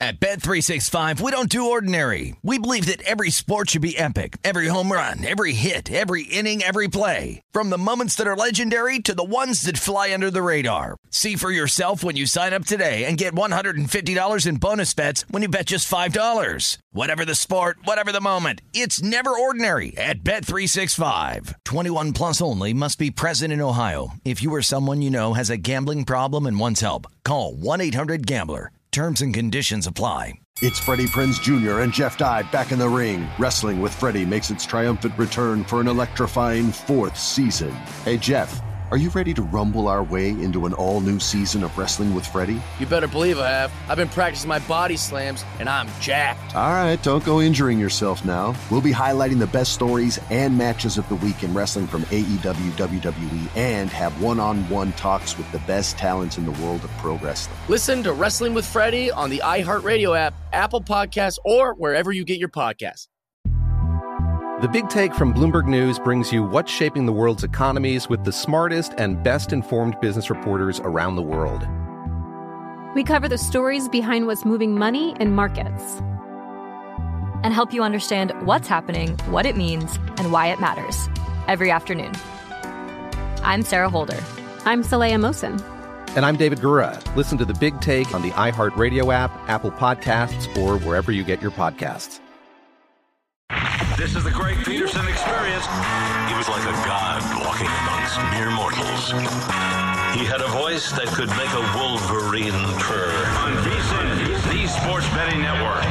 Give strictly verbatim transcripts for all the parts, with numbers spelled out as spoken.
At Bet three sixty-five, we don't do ordinary. We believe that every sport should be epic. Every home run, every hit, every inning, every play. From the moments that are legendary to the ones that fly under the radar. See for yourself when you sign up today and get one hundred fifty dollars in bonus bets when you bet just five dollars. Whatever the sport, whatever the moment, it's never ordinary at Bet three sixty-five. twenty-one plus only. Must be present in Ohio. If you or someone you know has a gambling problem and wants help, call one eight hundred gambler. Terms and conditions apply. It's Freddie Prinze Junior and Jeff Dye back in the ring. Wrestling with Freddie makes its triumphant return for an electrifying fourth season. Hey, Jeff, are you ready to rumble our way into an all-new season of Wrestling with Freddie? You better believe I have. I've been practicing my body slams, and I'm jacked. All right, don't go injuring yourself now. We'll be highlighting the best stories and matches of the week in wrestling from A E W, W W E, and have one-on-one talks with the best talents in the world of pro wrestling. Listen to Wrestling with Freddie on the iHeartRadio app, Apple Podcasts, or wherever you get your podcasts. The Big Take from Bloomberg News brings you what's shaping the world's economies with the smartest and best-informed business reporters around the world. We cover the stories behind what's moving money and markets, and help you understand what's happening, what it means, and why it matters every afternoon. I'm Sarah Holder. I'm Saleha Mohsin. And I'm David Gura. Listen to The Big Take on the iHeartRadio app, Apple Podcasts, or wherever you get your podcasts. This is the Greg Peterson experience. He was like a god walking amongst mere mortals. He had a voice that could make a wolverine purr. On VSiN, the Sports Betting Network.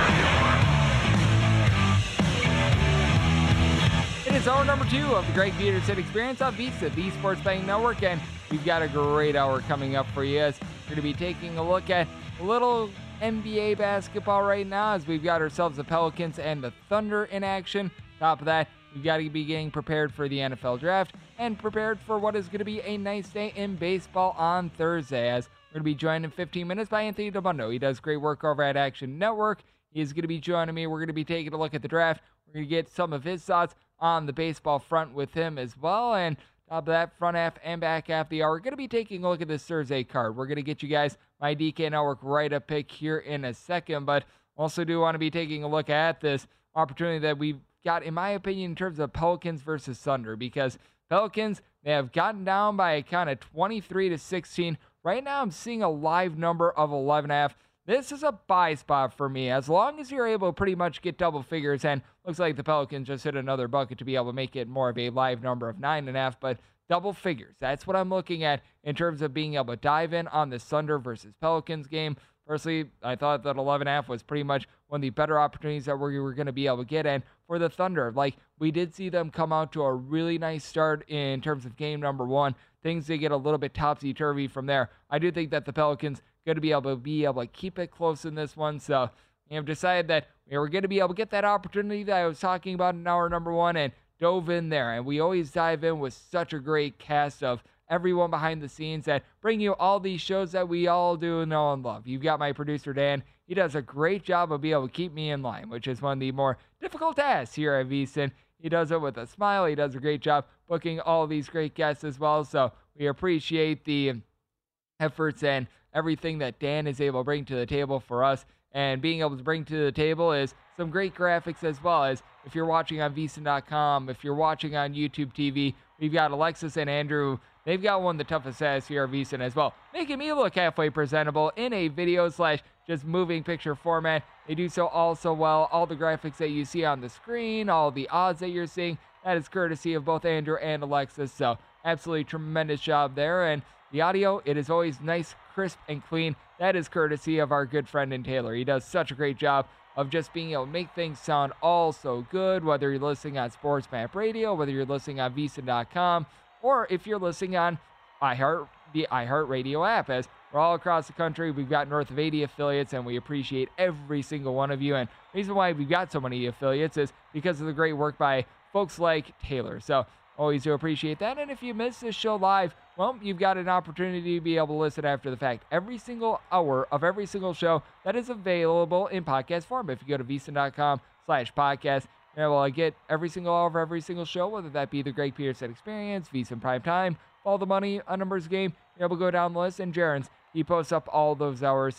It is hour number two of the Greg Peterson experience on VSiN, the Sports Betting Network, and we've got a great hour coming up for you as we're going to be taking a look at a little N B A basketball right now as we've got ourselves the Pelicans and the Thunder in action. Top of that, we've got to be getting prepared for the N F L draft and prepared for what is going to be a nice day in baseball on Thursday as we're going to be joined in fifteen minutes by Anthony Dabbundo. He does great work over at Action Network. He is going to be joining me. We're going to be taking a look at the draft. We're going to get some of his thoughts on the baseball front with him as well. And top of that, front half and back half of the hour, we're going to be taking a look at this Thursday card. We're going to get you guys my D K Network write-up pick here in a second, but also do want to be taking a look at this opportunity that we've got, in my opinion, in terms of Pelicans versus Thunder, because Pelicans, they have gotten down by a kind of twenty-three to sixteen. Right now, I'm seeing a live number of eleven and a half. This is a buy spot for me. As long as you're able to pretty much get double figures, and looks like the Pelicans just hit another bucket to be able to make it more of a live number of nine and a half, but double figures. That's what I'm looking at in terms of being able to dive in on the Thunder versus Pelicans game. Personally, I thought that eleven and a half was pretty much one of the better opportunities that we were going to be able to get. And for the Thunder, like, we did see them come out to a really nice start in terms of game number one. Things did get a little bit topsy-turvy from there. I do think that the Pelicans going to be able to be able to keep it close in this one. So we have decided that we were going to be able to get that opportunity that I was talking about in hour number one and dove in there. And we always dive in with such a great cast of everyone behind the scenes that bring you all these shows that we all do know and love. You've got my producer, Dan. He does a great job of being able to keep me in line, which is one of the more difficult tasks here at VSiN. He does it with a smile. He does a great job booking all these great guests as well. So we appreciate the efforts and everything that Dan is able to bring to the table for us. And being able to bring to the table is some great graphics as well, as if you're watching on V S I N dot com, if you're watching on YouTube T V, we've got Alexis and Andrew. They've got one of the toughest tasks here at VSiN as well, making me look halfway presentable in a video slash just moving picture format. They do so all so well. All the graphics that you see on the screen, all the odds that you're seeing, that is courtesy of both Andrew and Alexis. So absolutely tremendous job there. And the audio, it is always nice, crisp, and clean. That is courtesy of our good friend in Taylor. He does such a great job of just being able to make things sound all so good, whether you're listening on Sports Map Radio, whether you're listening on V S I N dot com, or if you're listening on iHeart, the iHeartRadio app, as we're all across the country. We've got north of eighty affiliates, and we appreciate every single one of you. And the reason why we've got so many affiliates is because of the great work by folks like Taylor. So always do appreciate that. And if you miss this show live, well, you've got an opportunity to be able to listen after the fact. Every single hour of every single show that is available in podcast form. If you go to V S I N dot com slash podcast, you're able to get every single hour of every single show, whether that be the Greg Peterson Experience, VSiN Prime Time, Follow the Money, A Numbers Game. You're able to go down the list, and Jaren's, he posts up all those hours. So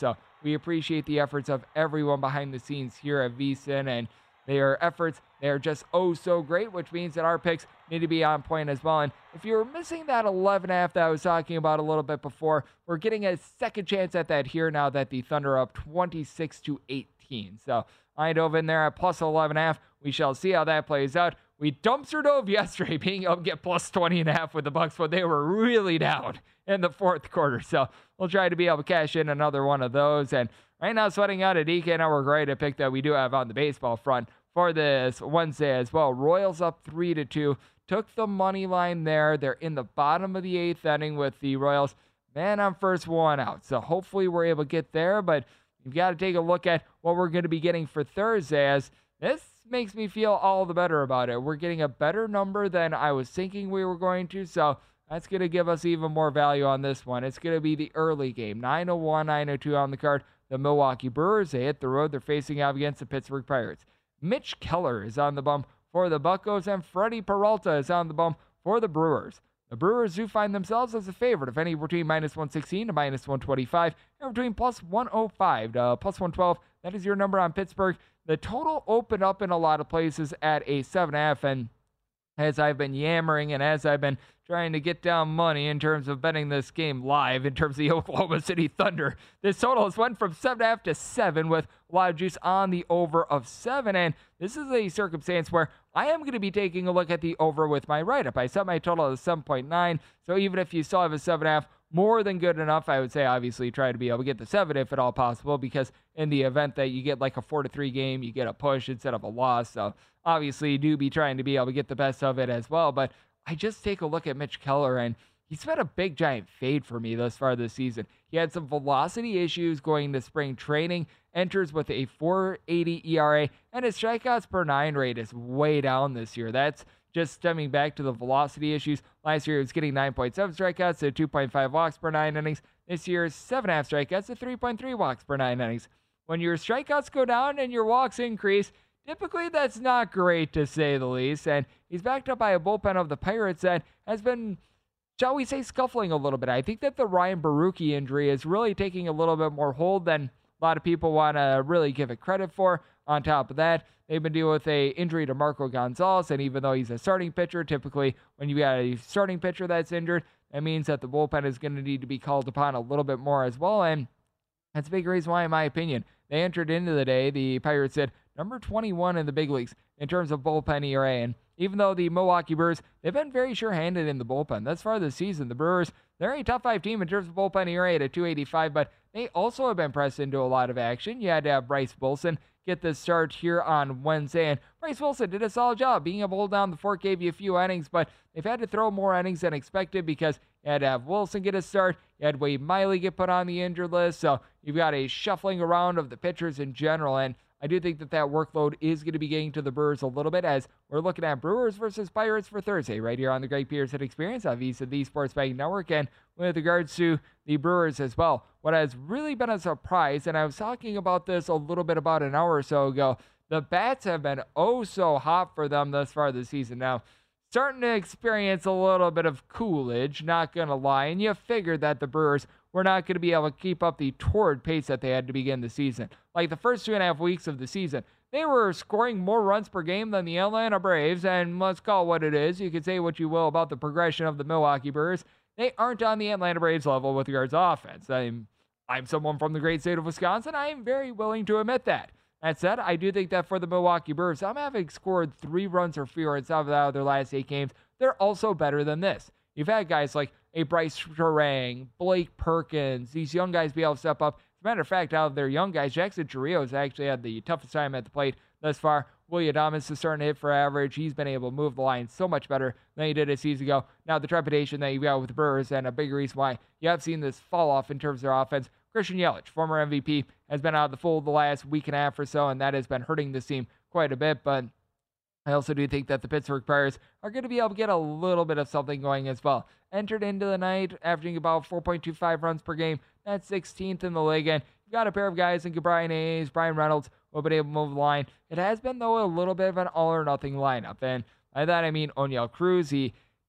We appreciate the efforts of everyone behind the scenes here at VSiN, and their efforts, they are just oh so great, which means that our picks need to be on point as well. And if you're missing that eleven and a half that I was talking about a little bit before, we're getting a second chance at that here now that the Thunder are up twenty-six to eighteen. So I dove in there at plus eleven and a half. We shall see how that plays out. We dumpster dove yesterday, being able to get plus twenty and a half with the Bucks, but they were really down in the fourth quarter. So we'll try to be able to cash in another one of those. And right now, sweating out a D K Network right, a pick that we do have on the baseball front for this Wednesday as well. Royals up three to two. Took the money line there. They're in the bottom of the eighth inning with the Royals. Man on first, one out. So hopefully we're able to get there, but you've got to take a look at what we're going to be getting for Thursday, as this makes me feel all the better about it. We're getting a better number than I was thinking we were going to, so that's going to give us even more value on this one. It's going to be the early game, nine oh one, nine oh two on the card. The Milwaukee Brewers, they hit the road. They're facing out against the Pittsburgh Pirates. Mitch Keller is on the bump for the Buccos, and Freddie Peralta is on the bump for the Brewers. The Brewers do find themselves as a favorite, if any, between minus one sixteen to minus one twenty-five, and between plus one oh five to plus one twelve. That is your number on Pittsburgh. The total opened up in a lot of places at a seven and a half, and as I've been yammering and as I've been trying to get down money in terms of betting this game live in terms of the Oklahoma City Thunder, this total has went from seven and a half to seven with a lot of juice on the over of seven. And this is a circumstance where I am going to be taking a look at the over with my write-up. I set my total at seven point nine, so even if you still have a seven and a half, more than good enough. I would say obviously try to be able to get the seven if at all possible, because in the event that you get like a four to three game, you get a push instead of a loss. So obviously you do be trying to be able to get the best of it as well. But I just take a look at Mitch Keller, and he's been a big giant fade for me thus far this season. He had some velocity issues going to spring training, enters with a four eighty E R A, and his strikeouts per nine rate is way down this year. That's just stemming back to the velocity issues. Last year, he was getting nine point seven strikeouts to two point five walks per nine innings. This year, seven point five strikeouts to three point three walks per nine innings. When your strikeouts go down and your walks increase, typically that's not great, to say the least. And he's backed up by a bullpen of the Pirates that has been, shall we say, scuffling a little bit. I think that the Ryan Baruki injury is really taking a little bit more hold than a lot of people want to really give it credit for. On top of that, they've been dealing with a injury to Marco Gonzalez, and even though he's a starting pitcher, typically when you got a starting pitcher that's injured, that means that the bullpen is going to need to be called upon a little bit more as well, and that's a big reason why, in my opinion, they entered into the day, the Pirates said, number twenty-one in the big leagues in terms of bullpen E R A, and even though the Milwaukee Brewers, they've been very sure-handed in the bullpen. Thus far this season, the Brewers, they're a top five team in terms of bullpen E R A at a two eighty-five, but they also have been pressed into a lot of action. You had to have Bryce Wilson get the start here on Wednesday, and Bryce Wilson did a solid job being able to hold down the fort, gave you a few innings, but they've had to throw more innings than expected because you had to have Wilson get a start, you had Wade Miley get put on the injured list, so you've got a shuffling around of the pitchers in general, and I do think that that workload is going to be getting to the Brewers a little bit, as we're looking at Brewers versus Pirates for Thursday right here on the Greg Peterson Experience on VSiN, the Sports Betting Network. And with regards to the Brewers as well, what has really been a surprise, and I was talking about this a little bit about an hour or so ago, the bats have been oh so hot for them thus far this season. Now, starting to experience a little bit of Coolidge, not going to lie, and you figured that the Brewers were not going to be able to keep up the torrid pace that they had to begin the season. Like the first two and a half weeks of the season, they were scoring more runs per game than the Atlanta Braves, and let's call it what it is. You can say what you will about the progression of the Milwaukee Brewers. They aren't on the Atlanta Braves level with regards to offense. I'm, I'm someone from the great state of Wisconsin. I am very willing to admit that. That said, I do think that for the Milwaukee Brewers, I'm having scored three runs or fewer in some of their last eight games. They're also better than this. You've had guys like a Bryce Terang, Blake Perkins, these young guys be able to step up. As a matter of fact, out of their young guys, Jackson Chirinos has actually had the toughest time at the plate thus far. William Adames is starting to hit for average. He's been able to move the line so much better than he did a season ago. Now, the trepidation that you've got with the Brewers, and a big reason why you have seen this fall off in terms of their offense, Christian Yelich, former M V P, has been out of the fold the last week and a half or so, and that has been hurting this team quite a bit. But I also do think that the Pittsburgh Pirates are going to be able to get a little bit of something going as well. Entered into the night, averaging about four point two five runs per game. That's sixteenth in the league, and you've got a pair of guys like Brian Hayes, Brian Reynolds, who have been able to move the line. It has been, though, a little bit of an all-or-nothing lineup, and by that I mean O'Neill Cruz. He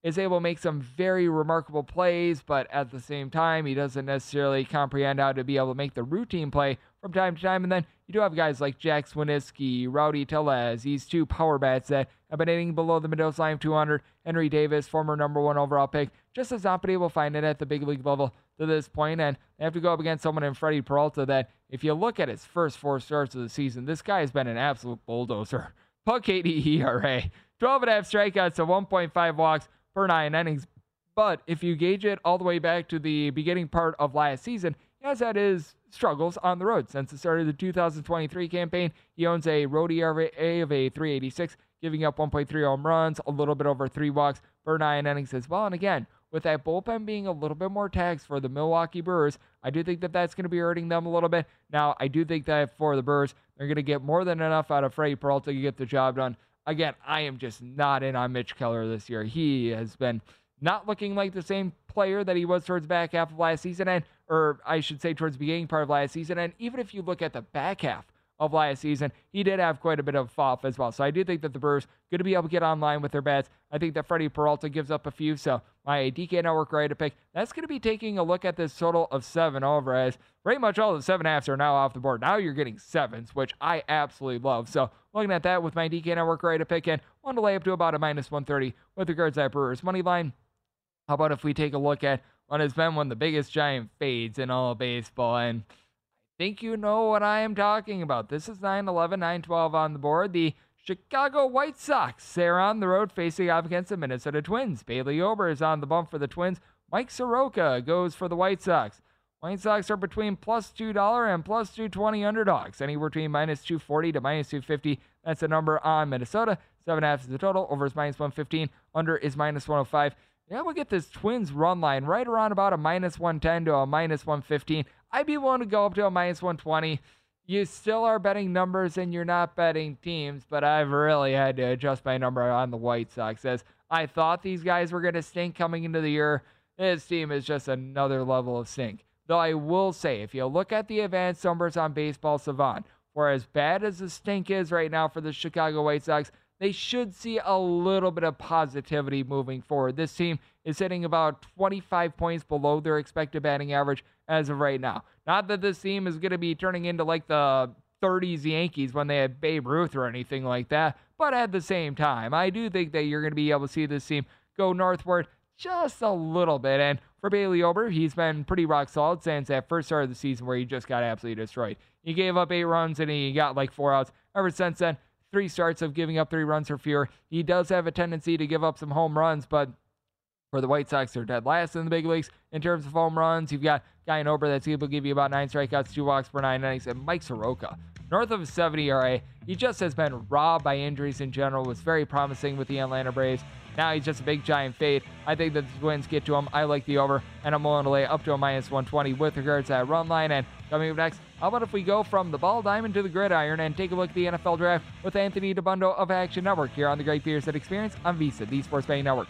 is able to make some very remarkable plays, but at the same time, he doesn't necessarily comprehend how to be able to make the routine play from time to time. And then you do have guys like Jack Swiniski, Rowdy Tellez, these two power bats that have been hitting below the Mendoza line of two hundred. Henry Davis, former number one overall pick, just has not been able to find it at the big league level to this point. And they have to go up against someone in Freddie Peralta that, if you look at his first four starts of the season, this guy has been an absolute bulldozer. Puck eighty E R A, twelve and a half strikeouts to one point five walks per nine innings. But if you gauge it all the way back to the beginning part of last season, he has had his struggles on the road. Since the start of the two thousand twenty-three campaign, he owns a road E R A of a three eighty-six, giving up one point three home runs, a little bit over three walks per nine innings as well. And again, with that bullpen being a little bit more taxed for the Milwaukee Brewers, I do think that that's going to be hurting them a little bit. Now, I do think that for the Brewers, they're going to get more than enough out of Freddie Peralta to get the job done. Again, I am just not in on Mitch Keller this year. He has been not looking like the same player that he was towards the back half of last season, and or I should say towards the beginning part of last season. And even if you look at the back half of last season, he did have quite a bit of fall off as well. So I do think that the Brewers are going to be able to get online with their bats. I think that Freddie Peralta gives up a few, so my D K Network right to pick, that's going to be taking a look at this total of seven over, as pretty much all the seven halves are now off the board. Now you're getting sevens, which I absolutely love. So looking at that with my D K Network right to pick in, want to lay up to about a minus one thirty with regards to that Brewers money line. How about if we take a look at what has been one of the biggest giant fades in all of baseball, and I think you know what I am talking about. This is nine eleven, nine twelve on the board. The Chicago White Sox, they're on the road facing off against the Minnesota Twins. Bailey Ober is on the bump for the Twins. Mike Soroka goes for the White Sox. White Sox are between plus two dollars and plus two twenty underdogs, anywhere between minus two forty to minus two fifty. That's the number on Minnesota. Seven halves is the total. Over is minus one fifteen. Under is minus one oh five. Yeah, we'll get this Twins run line right around about a minus one ten to a minus one fifteen. I'd be willing to go up to a minus one twenty. You still are betting numbers and you're not betting teams, but I've really had to adjust my number on the White Sox, as I thought these guys were going to stink coming into the year. This team is just another level of stink. Though I will say, if you look at the advanced numbers on Baseball Savant, for as bad as the stink is right now for the Chicago White Sox, they should see a little bit of positivity moving forward. This team is sitting about twenty-five points below their expected batting average as of right now. Not that this team is going to be turning into like the thirties Yankees when they had Babe Ruth or anything like that, but at the same time, I do think that you're going to be able to see this team go northward just a little bit. And for Bailey Ober, he's been pretty rock solid since that first start of the season where he just got absolutely destroyed. He gave up eight runs and he got like four outs. Ever since then, three starts of giving up three runs or fewer. He does have a tendency to give up some home runs, but for the White Sox, they're dead last in the big leagues in terms of home runs. You've got Guy in Ober that's able to give you about nine strikeouts, two walks per nine innings, and Mike Soroka, north of a seventy E R A. He just has been robbed by injuries in general. Was very promising with the Atlanta Braves. Now he's just a big giant fade. I think that the Twins get to him. I like the over, and I'm willing to lay up to a minus one twenty with regards to that run line. And coming up next, how about if we go from the ball diamond to the gridiron and take a look at the N F L draft with Anthony Dabbundo of Action Network here on the Greg Peterson Experience on VSiN, the Sports Betting Network.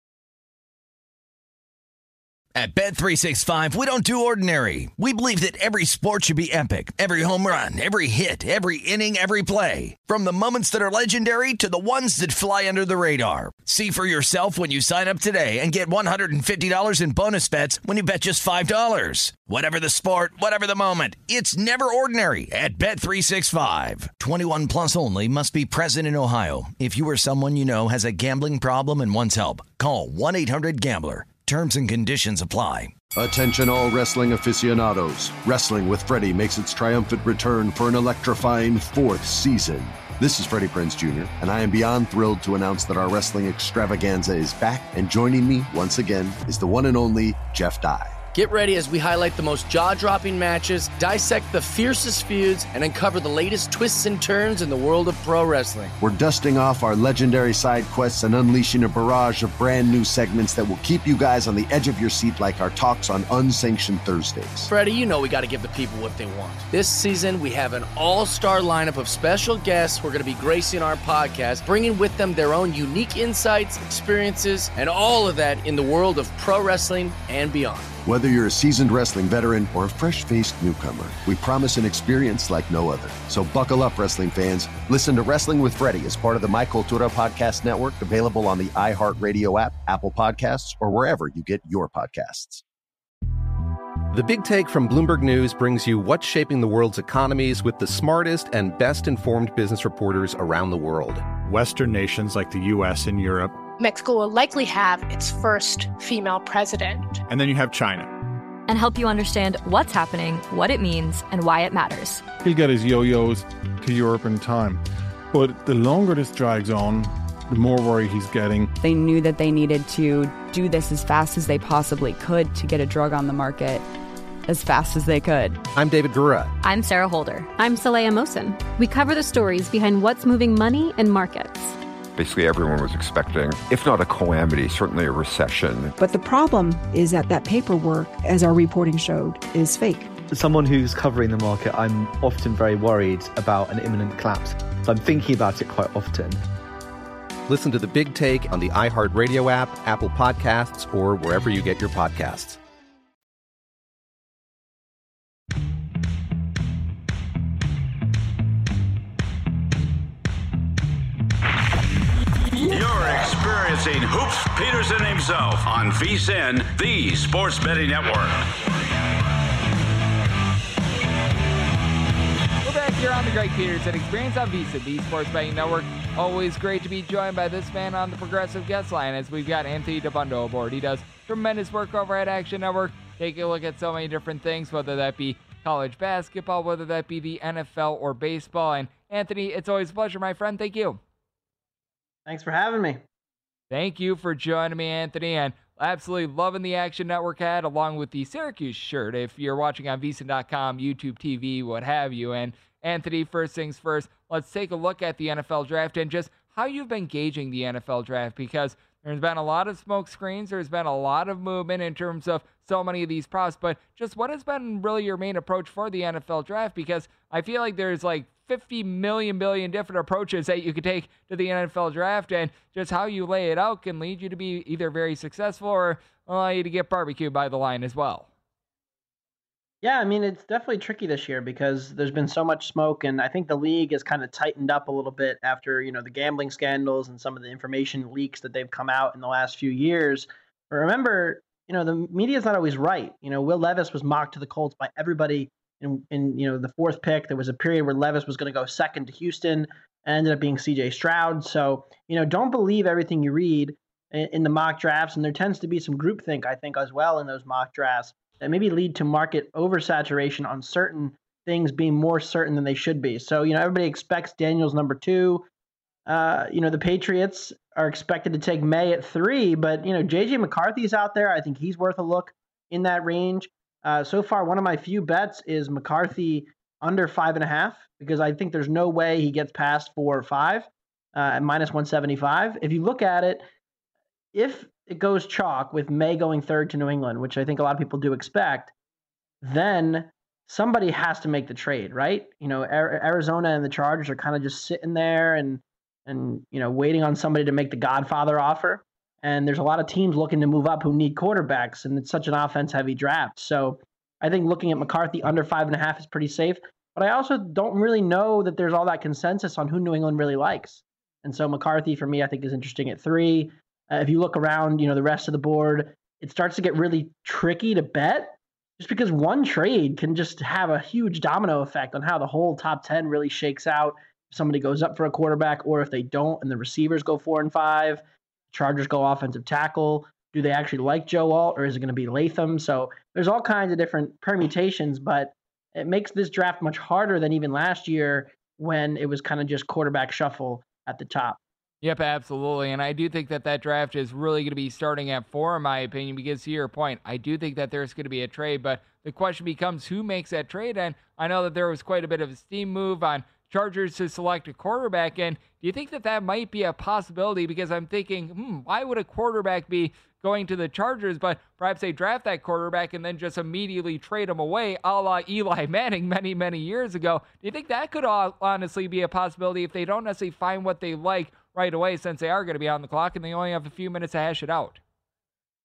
At Bet three sixty-five, we don't do ordinary. We believe that every sport should be epic. Every home run, every hit, every inning, every play. From the moments that are legendary to the ones that fly under the radar. See for yourself when you sign up today and get one hundred fifty dollars in bonus bets when you bet just five dollars. Whatever the sport, whatever the moment, it's never ordinary at Bet three sixty-five. twenty-one plus only. Must be present in Ohio. If you or someone you know has a gambling problem and wants help, call one eight hundred gambler. Terms and conditions apply. Attention all wrestling aficionados. Wrestling with Freddie makes its triumphant return for an electrifying fourth season. This is Freddie Prinze Junior, and I am beyond thrilled to announce that our wrestling extravaganza is back, and joining me once again is the one and only Jeff Dye. Get ready as we highlight the most jaw-dropping matches, dissect the fiercest feuds, and uncover the latest twists and turns in the world of pro wrestling. We're dusting off our legendary side quests and unleashing a barrage of brand new segments that will keep you guys on the edge of your seat like our talks on Unsanctioned Thursdays. Freddie, you know we got to give the people what they want. This season, we have an all-star lineup of special guests who are going to be gracing our podcast, bringing with them their own unique insights, experiences, and all of that in the world of pro wrestling and beyond. Whether you're a seasoned wrestling veteran or a fresh-faced newcomer, we promise an experience like no other. So buckle up, wrestling fans. Listen to Wrestling with Freddie as part of the My Cultura Podcast Network, available on the iHeartRadio app, Apple Podcasts, or wherever you get your podcasts. The Big Take from Bloomberg News brings you what's shaping the world's economies with the smartest and best-informed business reporters around the world. Western nations like the U S and Europe. Mexico will likely have its first female president. And then you have China. And help you understand what's happening, what it means, and why it matters. He'll get his yo-yos to Europe in time. But the longer this drags on, the more worry he's getting. They knew that they needed to do this as fast as they possibly could to get a drug on the market as fast as they could. I'm David Gura. I'm Sarah Holder. I'm Saleha Mohsen. We cover the stories behind what's moving money and markets. Basically, everyone was expecting, if not a calamity, certainly a recession. But the problem is that that paperwork, as our reporting showed, is fake. As someone who's covering the market, I'm often very worried about an imminent collapse. So I'm thinking about it quite often. Listen to The Big Take on the iHeartRadio app, Apple Podcasts, or wherever you get your podcasts. You're experiencing Hoops Peterson himself on VSiN, the Sports Betting Network. We're back here on the Greg Peterson Experience on VSiN, the Sports Betting Network. Always great to be joined by this man on the Progressive Guest Line as we've got Anthony Dabbundo aboard. He does tremendous work over at Action Network. Take a look at so many different things, whether that be college basketball, whether that be the N F L or baseball. And Anthony, it's always a pleasure, my friend. Thank you. Thanks for having me. Thank you for joining me, Anthony, and absolutely loving the Action Network hat along with the Syracuse shirt if you're watching on V S I N dot com, YouTube T V, what have you. And Anthony, first things first, let's take a look at the N F L draft and just how you've been gauging the N F L draft, because there's been a lot of smoke screens, there's been a lot of movement in terms of so many of these props, but just what has been really your main approach for the N F L draft? Because I feel like there's like fifty million billion different approaches that you could take to the N F L draft, and just how you lay it out can lead you to be either very successful or allow you to get barbecued by the line as well. Yeah, I mean, it's definitely tricky this year because there's been so much smoke, and I think the league has kind of tightened up a little bit after, you know, the gambling scandals and some of the information leaks that they've come out in the last few years. But remember, you know, the media is not always right. You know, Will Levis was mocked to the Colts by everybody in, in you know, the fourth pick. There was a period where Levis was going to go second to Houston and ended up being C J Stroud. So, you know, don't believe everything you read in, in the mock drafts. And there tends to be some groupthink, I think, as well in those mock drafts that maybe lead to market oversaturation on certain things being more certain than they should be. So, you know, everybody expects Daniels number two. Uh, you know, the Patriots are expected to take May at three, but, you know, J J McCarthy's out there. I think he's worth a look in that range. Uh, so far, one of my few bets is McCarthy under five and a half, because I think there's no way he gets past four or five uh, at minus one seventy-five. If you look at it, if it goes chalk with May going third to New England, which I think a lot of people do expect, then somebody has to make the trade, right? You know, Arizona and the Chargers are kind of just sitting there and, and, you know, waiting on somebody to make the Godfather offer. And there's a lot of teams looking to move up who need quarterbacks, and it's such an offense-heavy draft. So I think looking at McCarthy under five and a half is pretty safe. But I also don't really know that there's all that consensus on who New England really likes. And so McCarthy, for me, I think is interesting at three. Uh, if you look around, you know, the rest of the board, it starts to get really tricky to bet just because one trade can just have a huge domino effect on how the whole top ten really shakes out. If somebody goes up for a quarterback, or if they don't and the receivers go four and five, Chargers go offensive tackle. Do they actually like Joe Alt, or is it going to be Latham? So there's all kinds of different permutations, but it makes this draft much harder than even last year when it was kind of just quarterback shuffle at the top. Yep, absolutely. And I do think that that draft is really going to be starting at four, in my opinion, because to your point, I do think that there's going to be a trade, but the question becomes who makes that trade. And I know that there was quite a bit of a steam move on Chargers to select a quarterback. And do you think that that might be a possibility? Because I'm thinking, hmm, why would a quarterback be going to the Chargers, but perhaps they draft that quarterback and then just immediately trade him away, a la Eli Manning many, many years ago? Do you think that could honestly be a possibility if they don't necessarily find what they like right away, since they are going to be on the clock and they only have a few minutes to hash it out?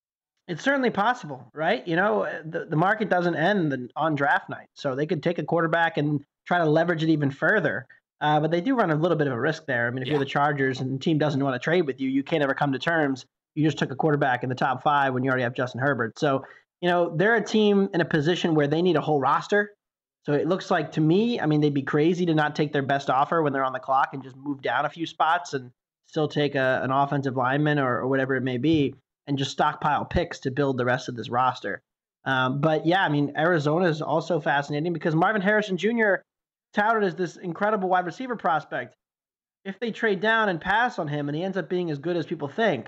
It's certainly possible, right? You know, the, the market doesn't end on draft night, so they could take a quarterback and try to leverage it even further. Uh, but they do run a little bit of a risk there. I mean, if yeah. you're the Chargers and the team doesn't want to trade with you, you can't ever come to terms. You just took a quarterback in the top five when you already have Justin Herbert. So, you know, they're a team in a position where they need a whole roster. So it looks like to me, I mean, they'd be crazy to not take their best offer when they're on the clock and just move down a few spots and still take a, an offensive lineman or, or whatever it may be and just stockpile picks to build the rest of this roster. Um, but yeah, I mean, Arizona is also fascinating because Marvin Harrison Junior touted as this incredible wide receiver prospect. If they trade down and pass on him and he ends up being as good as people think,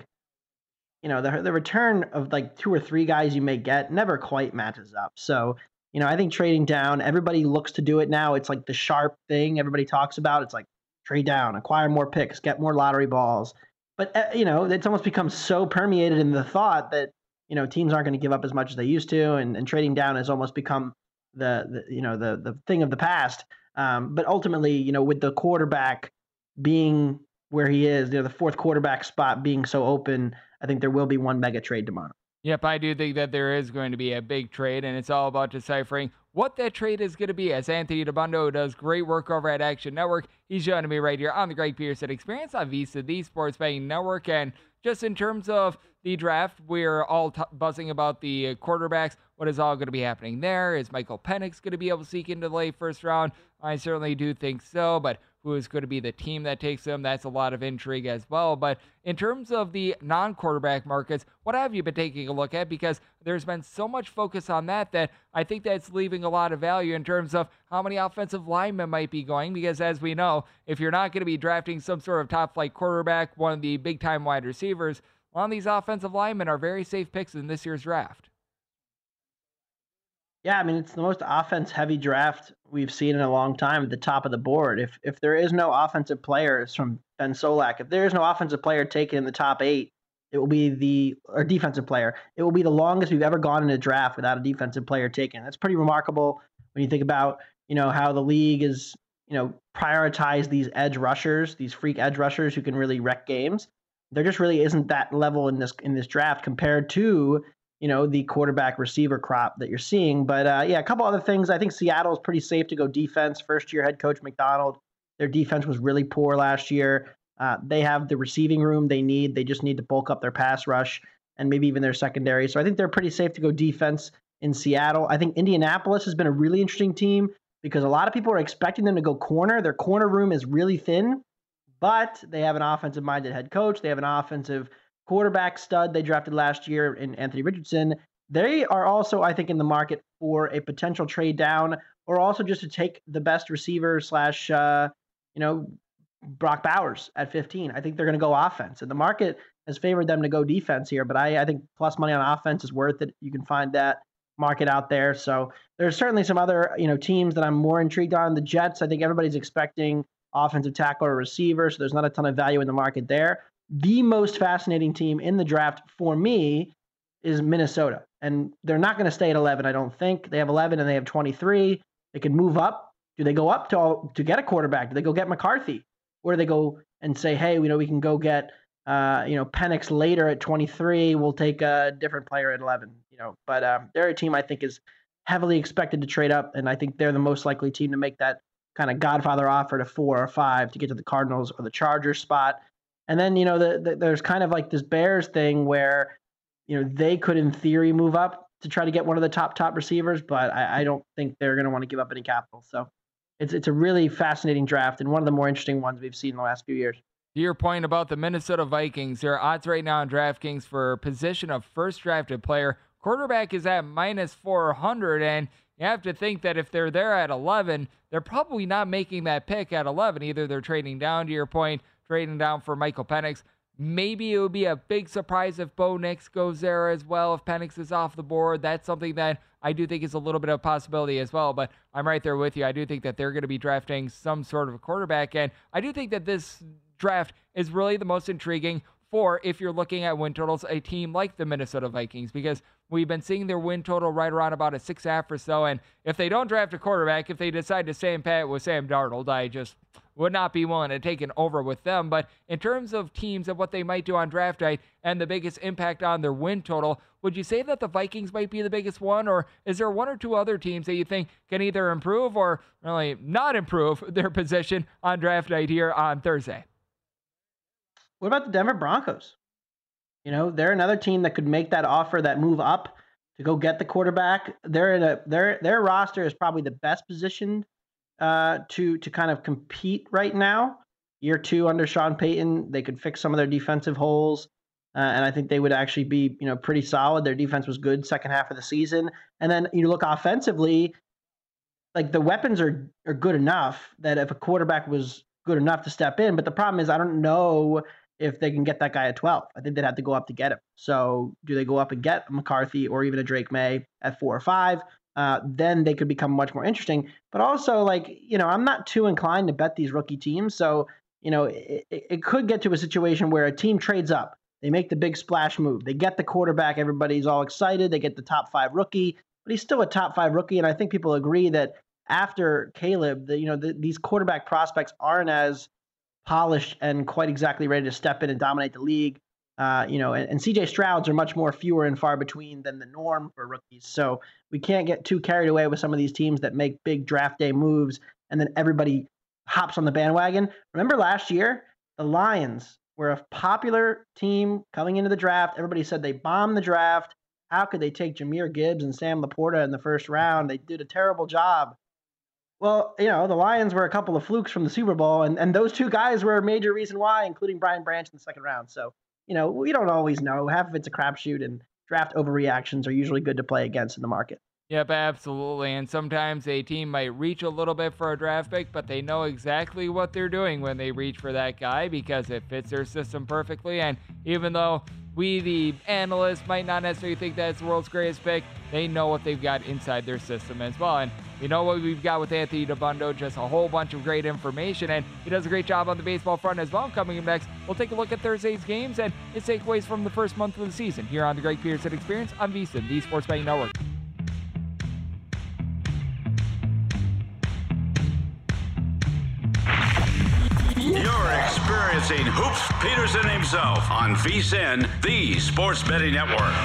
you know, the, the return of like two or three guys you may get never quite matches up. So, you know, I think trading down, everybody looks to do it now. It's like the sharp thing everybody talks about. It's like trade down, acquire more picks, get more lottery balls. But, uh, you know, it's almost become so permeated in the thought that, you know, teams aren't going to give up as much as they used to. And, and trading down has almost become the, the you know, the, the thing of the past. Um, but ultimately, you know, with the quarterback being where he is, you know, the fourth quarterback spot being so open, I think there will be one mega trade tomorrow. Yep, I do think that there is going to be a big trade, and it's all about deciphering what that trade is going to be. As Anthony Dabbundo, who does great work over at Action Network, he's joining me right here on the Greg Peterson Experience on VSiN, the Sports Betting Network. And just in terms of the draft, we're all t- buzzing about the quarterbacks. What is all going to be happening there? Is Michael Penix going to be able to sneak into the late first round? I certainly do think so, but who is going to be the team that takes him? That's a lot of intrigue as well. But in terms of the non-quarterback markets, what have you been taking a look at? Because there's been so much focus on that that I think that's leaving a lot of value in terms of how many offensive linemen might be going. Because as we know, if you're not going to be drafting some sort of top-flight quarterback, one of the big-time wide receivers, a lot of these offensive linemen are very safe picks in this year's draft. Yeah, I mean, it's the most offense-heavy draft we've seen in a long time at the top of the board. If if there is no offensive players from Ben Solak, if there is no offensive player taken in the top eight, it will be the or defensive player. It will be the longest we've ever gone in a draft without a defensive player taken. That's pretty remarkable when you think about, you know, how the league is, you know, prioritize these edge rushers, these freak edge rushers who can really wreck games. There just really isn't that level in this in this draft compared to, you know, the quarterback receiver crop that you're seeing. But uh, yeah, a couple other things. I think Seattle's pretty safe to go defense. First year head coach McDonald, their defense was really poor last year. Uh, they have the receiving room they need. They just need to bulk up their pass rush and maybe even their secondary. So I think they're pretty safe to go defense in Seattle. I think Indianapolis has been a really interesting team because a lot of people are expecting them to go corner. Their corner room is really thin, but they have an offensive-minded head coach. They have an offensive quarterback stud they drafted last year in Anthony Richardson. They are also, I think, in the market for a potential trade down or also just to take the best receiver slash, uh, you know, Brock Bowers at fifteen. I think they're going to go offense. And the market has favored them to go defense here, but I, I think plus money on offense is worth it. You can find that market out there. So there's certainly some other, you know, teams that I'm more intrigued on. The Jets, I think everybody's expecting offensive tackle or receiver, so there's not a ton of value in the market there. The most fascinating team in the draft for me is Minnesota. And they're not going to stay at eleven, I don't think. They have eleven and they have twenty-three. They could move up. Do they go up to all, to get a quarterback? Do they go get McCarthy? Or do they go and say, hey, you know, we can go get, uh, you know, Penix later at twenty-three. We'll take a different player at eleven. You know, but um, they're a team I think is heavily expected to trade up, and I think they're the most likely team to make that kind of Godfather offer to four or five to get to the Cardinals or the Chargers spot. And then, you know, the, the, there's kind of like this Bears thing where, you know, they could in theory move up to try to get one of the top, top receivers, but I, I don't think they're going to want to give up any capital. So it's it's a really fascinating draft and one of the more interesting ones we've seen in the last few years. To your point about the Minnesota Vikings, their odds right now on DraftKings for position of first drafted player, quarterback is at minus four hundred, and you have to think that if they're there at eleven, they're probably not making that pick at eleven. Either they're trading down, to your point, trading down for Michael Penix. Maybe it would be a big surprise if Bo Nix goes there as well, if Penix is off the board. That's something that I do think is a little bit of a possibility as well, but I'm right there with you. I do think that they're going to be drafting some sort of a quarterback, and I do think that this draft is really the most intriguing for, if you're looking at win totals, a team like the Minnesota Vikings, because we've been seeing their win total right around about a six and a half or so, and if they don't draft a quarterback, if they decide to stay in pat with Sam Darnold, I just, would not be willing to take an over with them. But in terms of teams and what they might do on draft night and the biggest impact on their win total, would you say that the Vikings might be the biggest one, or is there one or two other teams that you think can either improve or really not improve their position on draft night here on Thursday? What about the Denver Broncos? You know, they're another team that could make that offer, that move up to go get the quarterback. They're in a their their roster is probably the best positioned uh, to to kind of compete right now. Year two under Sean Payton, they could fix some of their defensive holes, uh, and I think they would actually be you know pretty solid. Their defense was good second half of the season, and then you look offensively, like the weapons are are good enough that if a quarterback was good enough to step in, but the problem is I don't know if they can get that guy at twelve. I think they'd have to go up to get him. So do they go up and get McCarthy or even a Drake May at four or five? Uh, then they could become much more interesting. But also, like, you know, I'm not too inclined to bet these rookie teams. So, you know, it, it could get to a situation where a team trades up. They make the big splash move. They get the quarterback. Everybody's all excited. They get the top five rookie, but he's still a top five rookie. And I think people agree that after Caleb, the, you know, the, these quarterback prospects aren't as polished and quite exactly ready to step in and dominate the league. Uh, you know, and, and C J Strouds are much more fewer and far between than the norm for rookies. So we can't get too carried away with some of these teams that make big draft day moves and then everybody hops on the bandwagon. Remember last year, the Lions were a popular team coming into the draft. Everybody said they bombed the draft. How could they take Jahmyr Gibbs and Sam Laporta in the first round? They did a terrible job. Well, you know, the Lions were a couple of flukes from the Super Bowl, and, and those two guys were a major reason why, including Brian Branch in the second round. So, you know, we don't always know. Half of it's a crapshoot, and draft overreactions are usually good to play against in the market. Yep, absolutely. And sometimes a team might reach a little bit for a draft pick, but they know exactly what they're doing when they reach for that guy because it fits their system perfectly. And even though we, the analysts, might not necessarily think that's the world's greatest pick, they know what they've got inside their system as well. And you know what we've got with Anthony Dabbundo, just a whole bunch of great information, and he does a great job on the baseball front as well. Coming up next, we'll take a look at Thursday's games and his takeaways from the first month of the season here on the Greg Peterson Experience on VSiN, the Sports Betting Network. You're experiencing Hoops Peterson himself on VSiN, the Sports Betting Network.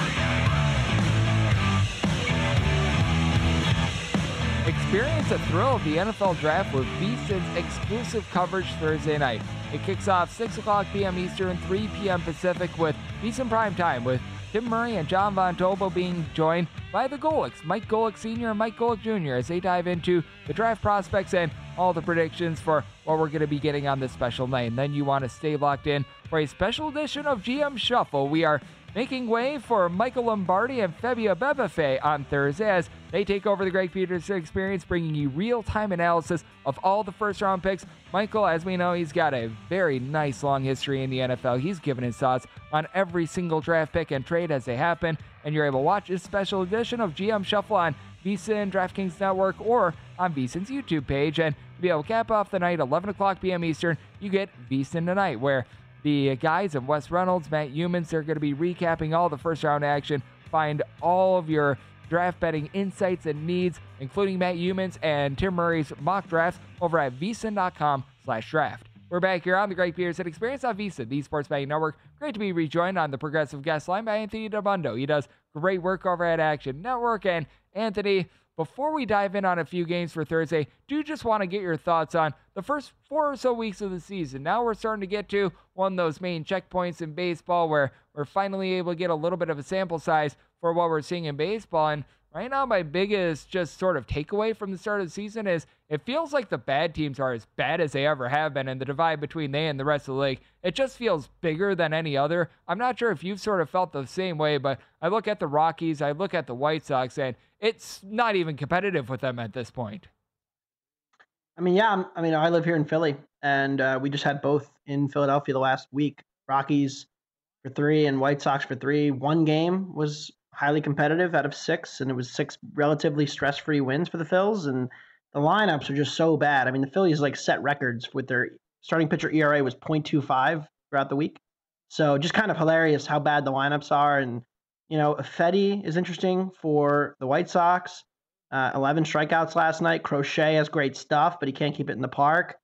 Experience the thrill of the N F L Draft with VSiN's exclusive coverage Thursday night. It kicks off six o'clock p.m. Eastern, three p.m. Pacific with VSiN Prime Time with Tim Murray and John Von Tobel being joined by the Golics, Mike Golick Senior and Mike Golick Junior as they dive into the draft prospects and all the predictions for what we're going to be getting on this special night. And then you want to stay locked in for a special edition of G M Shuffle. We are making way for Michael Lombardi and Fabio Bebefe on Thursday as they take over the Greg Peterson Experience, bringing you real-time analysis of all the first-round picks. Michael, as we know, he's got a very nice long history in the N F L. He's given his thoughts on every single draft pick and trade as they happen, and you're able to watch this special edition of G M Shuffle on VSiN, DraftKings Network, or on VSiN's YouTube page. And to be able to cap off the night, eleven o'clock p.m. Eastern, you get VSiN Tonight, where the guys of Wes Reynolds, Matt Humans, they're going to be recapping all the first-round action. Find all of your draft betting insights and needs, including Matt Humans and Tim Murray's mock drafts over at VSiN.com slash draft. We're back here on the Greg Peterson Experience on VSiN, the Sports Betting Network. Great to be rejoined on the Progressive Guest Line by Anthony Dabbundo. He does great work over at Action Network. And Anthony, before we dive in on a few games for Thursday, do just want to get your thoughts on the first four or so weeks of the season. Now we're starting to get to one of those main checkpoints in baseball where we're finally able to get a little bit of a sample size for what we're seeing in baseball. And right now, my biggest just sort of takeaway from the start of the season is it feels like the bad teams are as bad as they ever have been, and the divide between they and the rest of the league, it just feels bigger than any other. I'm not sure if you've sort of felt the same way, but I look at the Rockies, I look at the White Sox, and it's not even competitive with them at this point. I mean, yeah, I mean, I live here in Philly, and uh, we just had both in Philadelphia the last week. Rockies for three and White Sox for three. One game was highly competitive out of six, and it was six relatively stress-free wins for the Phils, and the lineups are just so bad. I mean, the Phillies like set records with their starting pitcher E R A was point two five throughout the week. So just kind of hilarious how bad the lineups are. And, you know, Fedde is interesting for the White Sox. Uh, eleven strikeouts last night. Crochet has great stuff, but he can't keep it in the park.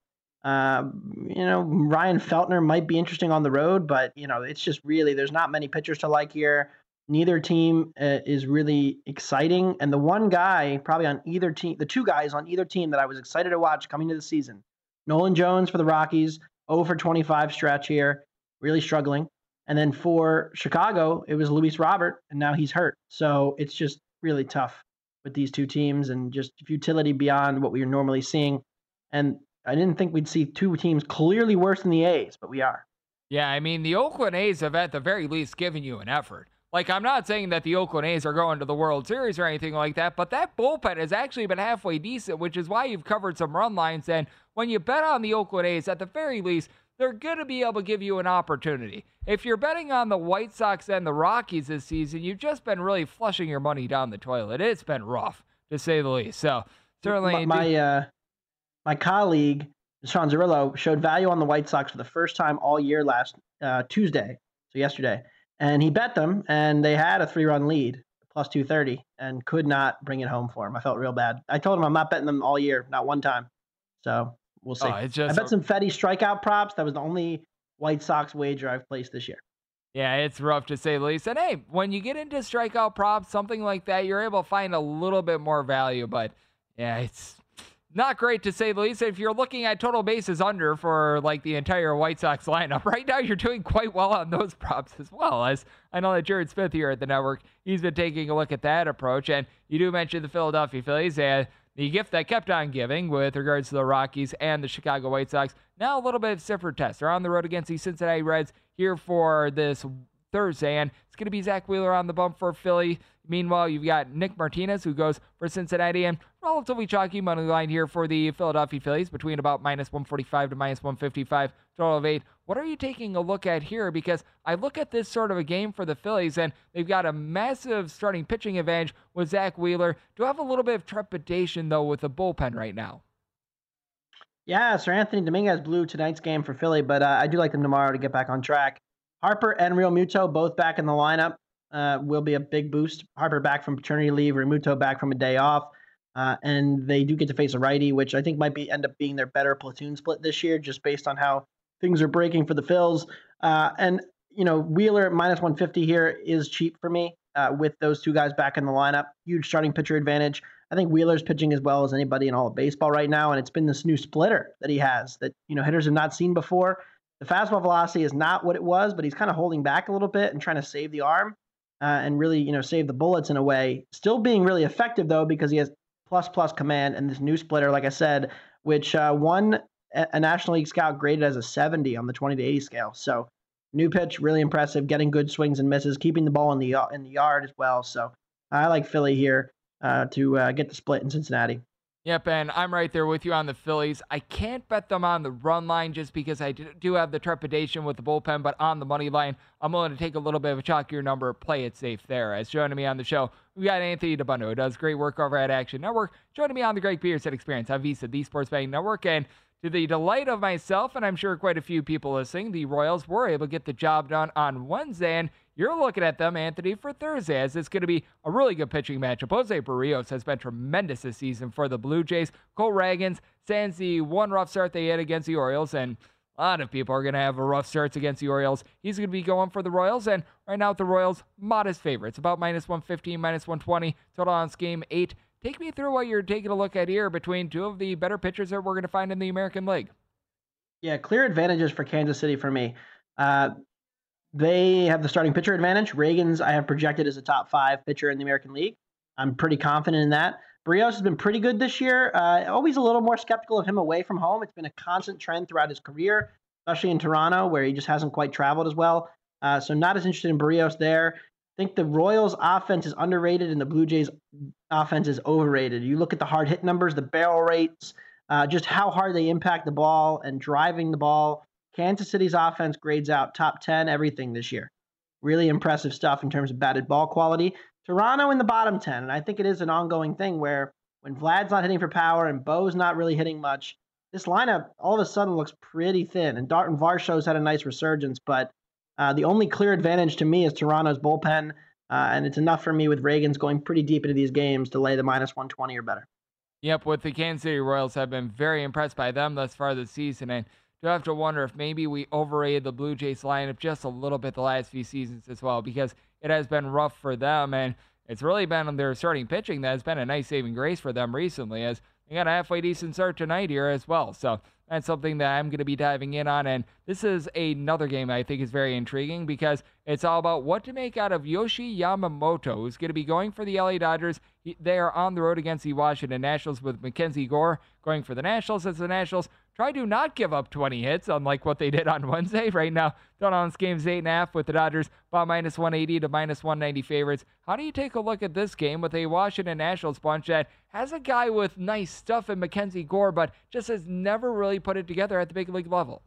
Uh, you know, Ryan Feltner might be interesting on the road, but, you know, it's just really, there's not many pitchers to like here. Neither team uh, is really exciting. And the one guy probably on either team, the two guys on either team that I was excited to watch coming to the season, Nolan Jones for the Rockies, oh for twenty-five stretch here, really struggling. And then for Chicago, it was Luis Robert, and now he's hurt. So it's just really tough with these two teams and just futility beyond what we are normally seeing. And I didn't think we'd see two teams clearly worse than the A's, but we are. Yeah, I mean, the Oakland A's have at the very least given you an effort. Like, I'm not saying that the Oakland A's are going to the World Series or anything like that, but that bullpen has actually been halfway decent, which is why you've covered some run lines. And when you bet on the Oakland A's, at the very least, they're going to be able to give you an opportunity. If you're betting on the White Sox and the Rockies this season, you've just been really flushing your money down the toilet. It's been rough, to say the least. So, certainly... My, my, uh, my colleague, Sean Zerillo, showed value on the White Sox for the first time all year last uh, Tuesday, so yesterday. And he bet them, and they had a three-run lead, plus two thirty, and could not bring it home for him. I felt real bad. I told him I'm not betting them all year, not one time. So we'll see. Oh, it's just, I bet some Fetty strikeout props. That was the only White Sox wager I've placed this year. Yeah, it's rough to say the least. And hey, when you get into strikeout props, something like that, you're able to find a little bit more value. But yeah, it's not great to say the least. If you're looking at total bases under for like the entire White Sox lineup, right now you're doing quite well on those props as well. As I know that Jared Smith here at the network, he's been taking a look at that approach. And you do mention the Philadelphia Phillies and the gift that kept on giving with regards to the Rockies and the Chicago White Sox. Now a little bit of stiffer test. They're on the road against the Cincinnati Reds here for this Thursday, and it's going to be Zach Wheeler on the bump for Philly. Meanwhile, you've got Nick Martinez, who goes for Cincinnati, and relatively chalky money line here for the Philadelphia Phillies, between about minus one forty-five to minus one fifty-five, total of eight. What are you taking a look at here? Because I look at this sort of a game for the Phillies, and they've got a massive starting pitching advantage with Zach Wheeler. Do have a little bit of trepidation, though, with the bullpen right now. Yeah, Sir Anthony Dominguez blew tonight's game for Philly, but uh, I do like them tomorrow to get back on track. Harper and Real Muto both back in the lineup uh, will be a big boost. Harper back from paternity leave, Real Muto back from a day off, uh, and they do get to face a righty, which I think might be end up being their better platoon split this year, just based on how things are breaking for the Phils. Uh, and you know, Wheeler at minus one fifty here is cheap for me uh, with those two guys back in the lineup. Huge starting pitcher advantage. I think Wheeler's pitching as well as anybody in all of baseball right now, and it's been this new splitter that he has that you know hitters have not seen before. The fastball velocity is not what it was, but he's kind of holding back a little bit and trying to save the arm uh, and really, you know, save the bullets in a way. Still being really effective, though, because he has plus plus command and this new splitter, like I said, which uh, one a National League scout graded as a seventy on the twenty to eighty scale. So new pitch, really impressive, getting good swings and misses, keeping the ball in the in the yard as well. So I like Philly here uh, to uh, get the split in Cincinnati. Yep, and I'm right there with you on the Phillies. I can't bet them on the run line just because I do have the trepidation with the bullpen, but on the money line, I'm willing to take a little bit of a chalkier number, play it safe there. As joining me on the show, we got Anthony Dabbundo, who does great work over at Action Network, joining me on the Greg Peterson Experience on VSiN, the Sports Betting Network, and to the delight of myself, and I'm sure quite a few people listening, the Royals were able to get the job done on Wednesday, and you're looking at them, Anthony, for Thursday, as it's going to be a really good pitching matchup. Jose Barrios has been tremendous this season for the Blue Jays. Cole Ragans, sans the one rough start they had against the Orioles, and a lot of people are going to have a rough starts against the Orioles. He's going to be going for the Royals, and right now the Royals, modest favorites, about minus one fifteen, minus one twenty, total on game eight. Take me through what you're taking a look at here between two of the better pitchers that we're going to find in the American League. Yeah, clear advantages for Kansas City for me. Uh, they have the starting pitcher advantage. Ragans, I have projected as a top five pitcher in the American League. I'm pretty confident in that. Barrios has been pretty good this year. Uh, always a little more skeptical of him away from home. It's been a constant trend throughout his career, especially in Toronto, where he just hasn't quite traveled as well. Uh, so not as interested in Barrios there. I think the Royals' offense is underrated and the Blue Jays' offense is overrated. You look at the hard hit numbers, the barrel rates, uh, just how hard they impact the ball and driving the ball. Kansas City's offense grades out top ten everything this year. Really impressive stuff in terms of batted ball quality. Toronto in the bottom ten, and I think it is an ongoing thing where when Vlad's not hitting for power and Bo's not really hitting much, this lineup all of a sudden looks pretty thin. And Dalton Varsho's had a nice resurgence, but Uh, the only clear advantage to me is Toronto's bullpen, uh, and it's enough for me with Ragans going pretty deep into these games to lay the minus one twenty or better. Yep, with the Kansas City Royals, I've been very impressed by them thus far this season, and do have to wonder if maybe we overrated the Blue Jays lineup just a little bit the last few seasons as well, because it has been rough for them, and it's really been on their starting pitching that has been a nice saving grace for them recently, as they got a halfway decent start tonight here as well. So that's something that I'm going to be diving in on, and this is another game I think is very intriguing because it's all about what to make out of Yoshi Yamamoto, who's going to be going for the L A Dodgers. They are on the road against the Washington Nationals with Mackenzie Gore going for the Nationals as the Nationals try to not give up twenty hits, unlike what they did on Wednesday. Right now, Donald's game's eight and a half with the Dodgers about minus one eighty to minus one ninety favorites. How do you take a look at this game with a Washington Nationals bunch that has a guy with nice stuff in Mackenzie Gore, but just has never really put it together at the big league level?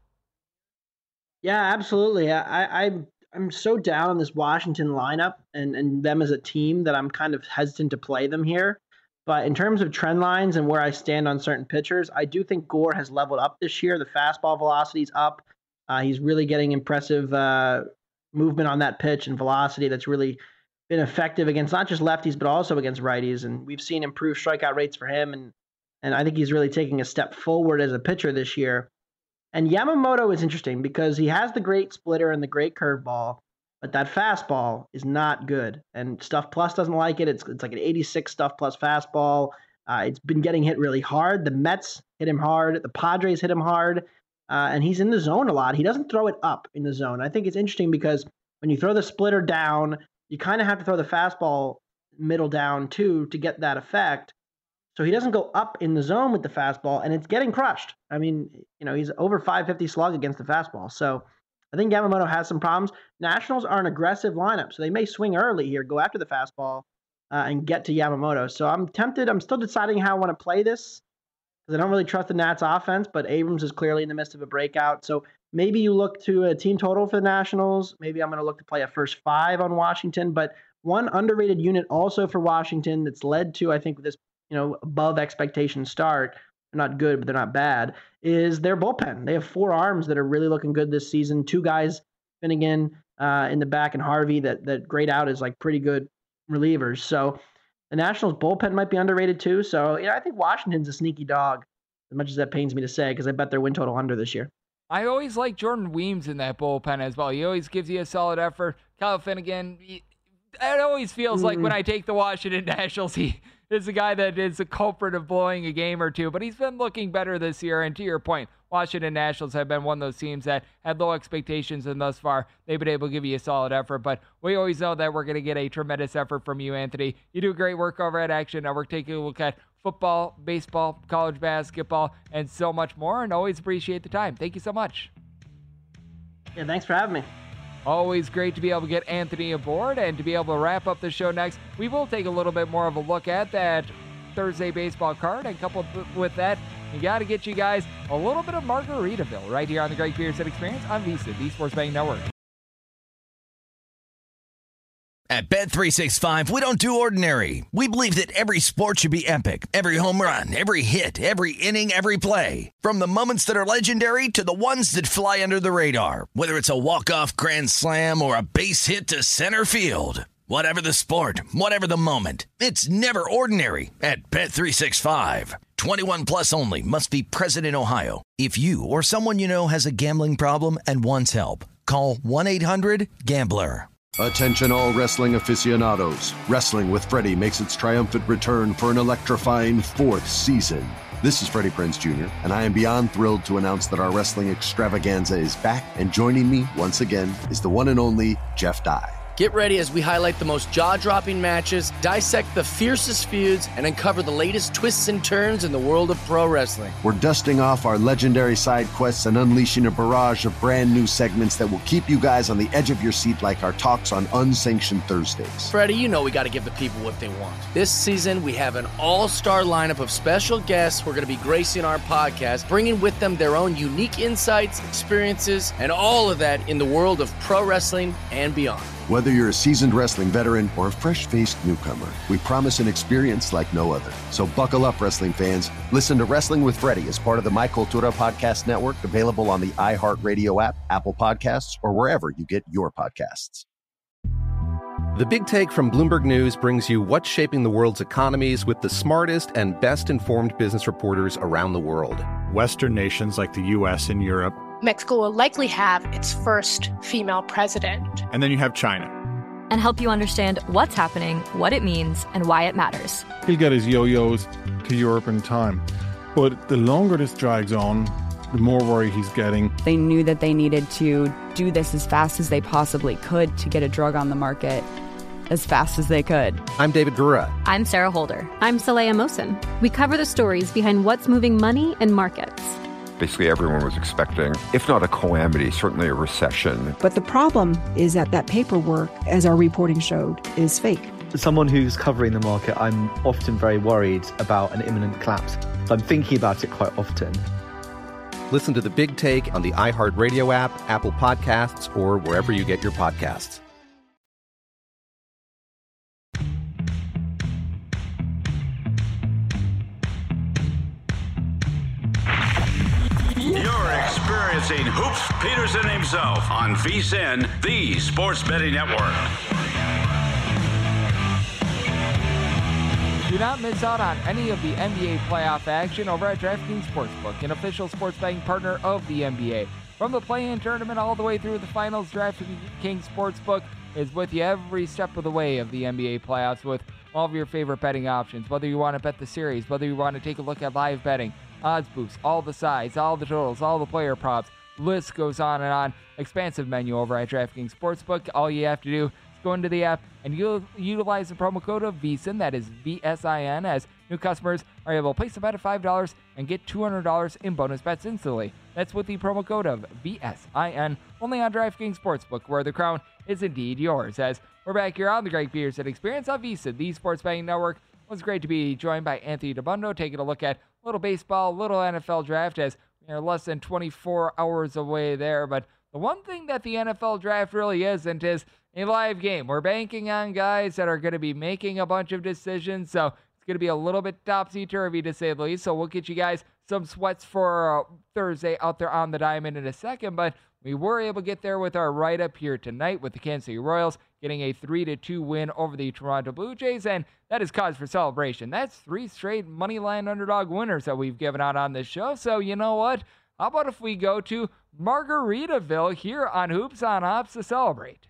Yeah, absolutely. I, I I'm so down on this Washington lineup and, and them as a team that I'm kind of hesitant to play them here. But in terms of trend lines and where I stand on certain pitchers, I do think Gore has leveled up this year. The fastball velocity's up. Uh, he's really getting impressive uh, movement on that pitch and velocity that's really been effective against not just lefties, but also against righties. And we've seen improved strikeout rates for him. And, and I think he's really taking a step forward as a pitcher this year. And Yamamoto is interesting because he has the great splitter and the great curveball, but that fastball is not good. And Stuff Plus doesn't like it. It's it's like an eighty-six Stuff Plus fastball. Uh, it's been getting hit really hard. The Mets hit him hard. The Padres hit him hard. Uh, and he's in the zone a lot. He doesn't throw it up in the zone. I think it's interesting because when you throw the splitter down, you kind of have to throw the fastball middle down too to get that effect. So he doesn't go up in the zone with the fastball, and it's getting crushed. I mean, you know, he's over five fifty slug against the fastball. So I think Yamamoto has some problems. Nationals are an aggressive lineup, so they may swing early here, go after the fastball, uh, and get to Yamamoto. So I'm tempted. I'm still deciding how I want to play this because I don't really trust the Nats offense, but Abrams is clearly in the midst of a breakout. So maybe you look to a team total for the Nationals. Maybe I'm going to look to play a first five on Washington. But one underrated unit also for Washington that's led to, I think, this you know, above expectation start, they're not good, but they're not bad, is their bullpen. They have four arms that are really looking good this season. Two guys, Finnegan uh, in the back and Harvey, that that grade out as like pretty good relievers. So the Nationals bullpen might be underrated too. So, you know, I think Washington's a sneaky dog, as much as that pains me to say, because I bet their win total under this year. I always like Jordan Weems in that bullpen as well. He always gives you a solid effort. Kyle Finnegan, he, it always feels mm. like when I take the Washington Nationals, he is a guy that is a culprit of blowing a game or two, but he's been looking better this year. And to your point, Washington Nationals have been one of those teams that had low expectations, and thus far they've been able to give you a solid effort. But we always know that we're going to get a tremendous effort from you, Anthony. You do great work over at Action Network, taking a look at football, baseball, college basketball, and so much more, and always appreciate the time. Thank you so much. Yeah, thanks for having me. Always great to be able to get Anthony aboard and to be able to wrap up the show next. We will take a little bit more of a look at that Thursday baseball card, and coupled with that, we got to get you guys a little bit of Margaritaville right here on the Greg Peterson Experience on VSiN, the Sports Betting Network. At Bet three sixty-five, we don't do ordinary. We believe that every sport should be epic. Every home run, every hit, every inning, every play. From the moments that are legendary to the ones that fly under the radar. Whether it's a walk-off grand slam or a base hit to center field. Whatever the sport, whatever the moment. It's never ordinary at Bet three sixty-five. twenty-one plus only. Must be present in Ohio. If you or someone you know has a gambling problem and wants help, call one eight hundred gambler. Attention all wrestling aficionados. Wrestling with Freddie makes its triumphant return for an electrifying fourth season. This is Freddie Prinze Junior, and I am beyond thrilled to announce that our wrestling extravaganza is back, and joining me once again is the one and only Jeff Dye. Get ready as we highlight the most jaw-dropping matches, dissect the fiercest feuds, and uncover the latest twists and turns in the world of pro wrestling. We're dusting off our legendary side quests and unleashing a barrage of brand new segments that will keep you guys on the edge of your seat like our talks on Unsanctioned Thursdays. Freddie, you know we got to give the people what they want. This season, we have an all-star lineup of special guests who are going to be gracing our podcast, bringing with them their own unique insights, experiences, and all of that in the world of pro wrestling and beyond. Whether you're a seasoned wrestling veteran or a fresh-faced newcomer, we promise an experience like no other. So buckle up, wrestling fans. Listen to Wrestling with Freddie as part of the My Cultura Podcast Network, available on the iHeartRadio app, Apple Podcasts, or wherever you get your podcasts. The Big Take from Bloomberg News brings you what's shaping the world's economies with the smartest and best-informed business reporters around the world. Western nations like the U S and Europe. Mexico will likely have its first female president. And then you have China. And help you understand what's happening, what it means, and why it matters. He'll get his yo-yos to Europe in time. But the longer this drags on, the more worry he's getting. They knew that they needed to do this as fast as they possibly could to get a drug on the market as fast as they could. I'm David Gura. I'm Sarah Holder. I'm Saleha Mohsin. We cover the stories behind what's moving money and markets. Basically, everyone was expecting, if not a calamity, certainly a recession. But the problem is that that paperwork, as our reporting showed, is fake. As someone who's covering the market, I'm often very worried about an imminent collapse. So I'm thinking about it quite often. Listen to The Big Take on the iHeartRadio app, Apple Podcasts, or wherever you get your podcasts. You're experiencing Hoops Peterson himself on VSiN, the Sports Betting Network. Do not miss out on any of the N B A playoff action over at DraftKings Sportsbook, an official sports betting partner of the N B A. From the play-in tournament all the way through the finals, DraftKings Sportsbook is with you every step of the way of the N B A playoffs with all of your favorite betting options. Whether you want to bet the series, whether you want to take a look at live betting, odds boosts, all the sides, all the totals, all the player props, list goes on and on. Expansive menu over at DraftKings Sportsbook. All you have to do is go into the app and you'll utilize the promo code of VSiN, that is V S I N, as new customers are able to place a bet of five dollars and get two hundred dollars in bonus bets instantly. That's with the promo code of V S I N, only on DraftKings Sportsbook, where the crown is indeed yours. As we're back here on the Greg Peterson Experience on VSiN, the Sports Betting Network. It was great to be joined by Anthony Dabbundo, taking a look at a little baseball, a little N F L draft, as we are less than twenty-four hours away there. But the one thing that the N F L draft really isn't is a live game. We're banking on guys that are going to be making a bunch of decisions, so it's going to be a little bit topsy-turvy to say the least. So we'll get you guys some sweats for uh, Thursday out there on the diamond in a second, but we were able to get there with our write-up here tonight with the Kansas City Royals getting a three to two win over the Toronto Blue Jays, and that is cause for celebration. That's three straight moneyline underdog winners that we've given out on this show, so you know what? How about if we go to Margaritaville here on Hoops on Ops to celebrate?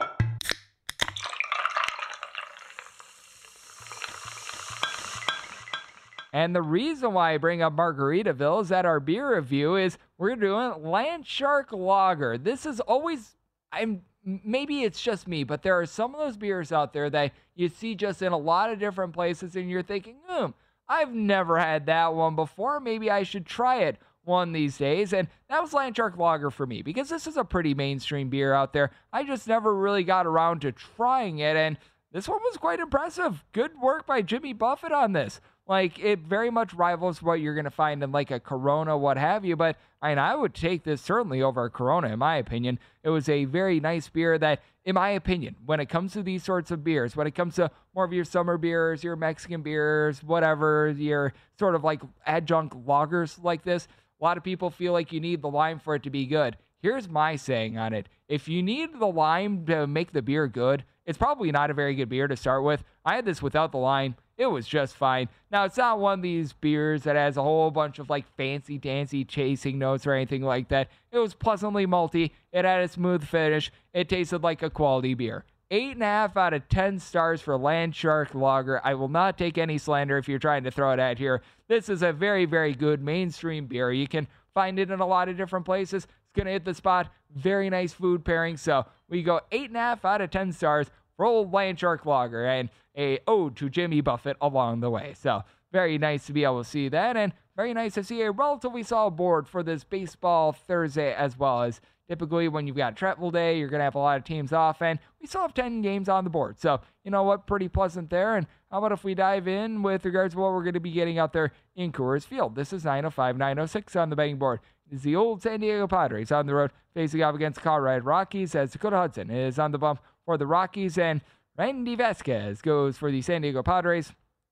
And the reason why I bring up Margaritaville is that our beer review is we're doing Landshark Lager. This is always, I'm maybe it's just me, but there are some of those beers out there that you see just in a lot of different places and you're thinking, hmm, I've never had that one before. Maybe I should try it one these days. And that was Landshark Lager for me because this is a pretty mainstream beer out there. I just never really got around to trying it, and this one was quite impressive. Good work by Jimmy Buffett on this. Like, it very much rivals what you're going to find in, like, a Corona, what have you. But, I mean, I would take this certainly over a Corona, in my opinion. It was a very nice beer that, in my opinion, when it comes to these sorts of beers, when it comes to more of your summer beers, your Mexican beers, whatever, your sort of, like, adjunct lagers like this, a lot of people feel like you need the lime for it to be good. Here's my saying on it. If you need the lime to make the beer good, it's probably not a very good beer to start with. I had this without the lime. It was just fine. Now, it's not one of these beers that has a whole bunch of, like, fancy-dancy chasing notes or anything like that. It was pleasantly malty. It had a smooth finish. It tasted like a quality beer. Eight and a half out of ten stars for Landshark Lager. I will not take any slander if you're trying to throw it at here. This is a very, very good mainstream beer. You can find it in a lot of different places. It's going to hit the spot. Very nice food pairing. So we go eight and a half out of ten stars for old Landshark Lager, and a ode to Jimmy Buffett along the way. So very nice to be able to see that, and very nice to see a relatively solid board for this baseball Thursday, as well as typically when you've got travel day, you're going to have a lot of teams off, and we still have ten games on the board. So, you know what, pretty pleasant there. And how about if we dive in with regards to what we're going to be getting out there in Coors Field? This is nine oh five, nine oh six on the betting board. It is the old San Diego Padres on the road facing off against the Colorado Rockies, as Dakota Hudson is on the bump for the Rockies, and Randy Vasquez goes for the San Diego Padres.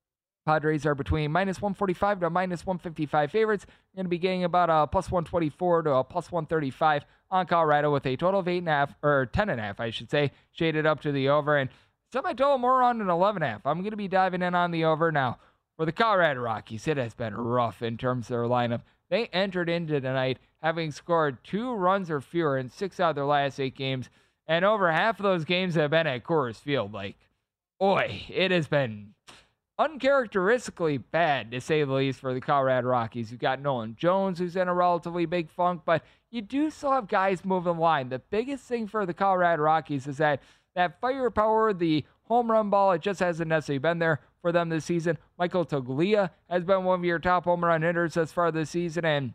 Padres are between minus one forty-five to minus one fifty-five favorites. You're going to be getting about a plus one twenty-four to a plus one thirty-five on Colorado with a total of eight and a half, or ten and a half, I should say, shaded up to the over. And Semi-total more around an eleven and a half. I'm going to be diving in on the over now. For the Colorado Rockies, it has been rough in terms of their lineup. They entered into tonight having scored two runs or fewer in six out of their last eight games, and over half of those games have been at Coors Field. Like, boy, it has been uncharacteristically bad, to say the least, for the Colorado Rockies. You've got Nolan Jones, who's in a relatively big funk, but you do still have guys moving the line. The biggest thing for the Colorado Rockies is that that firepower, the home run ball, it just hasn't necessarily been there for them this season. Michael Toglia has been one of your top home run hitters thus far this season, and